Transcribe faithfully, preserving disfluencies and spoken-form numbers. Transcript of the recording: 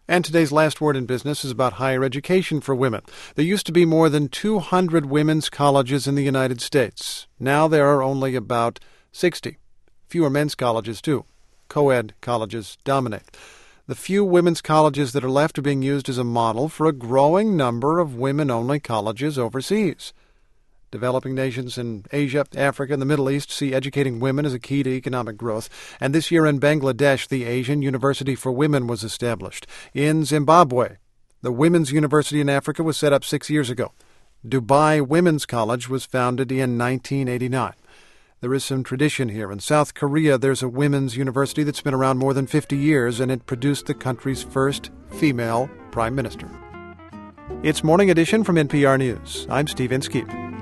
And today's last word in business is about higher education for women. There used to be more than two hundred women's colleges in the United States. Now there are only about sixty. Fewer men's colleges, too. Co-ed colleges dominate. The few women's colleges that are left are being used as a model for a growing number of women-only colleges overseas. Developing nations in Asia, Africa, and the Middle East see educating women as a key to economic growth. And this year in Bangladesh, the Asian University for Women was established. In Zimbabwe, the Women's University in Africa was set up six years ago. Dubai Women's College was founded in nineteen eighty-nine. There is some tradition here. In South Korea, there's a women's university that's been around more than fifty years, and it produced the country's first female prime minister. It's Morning Edition from N P R News. I'm Steve Inskeep.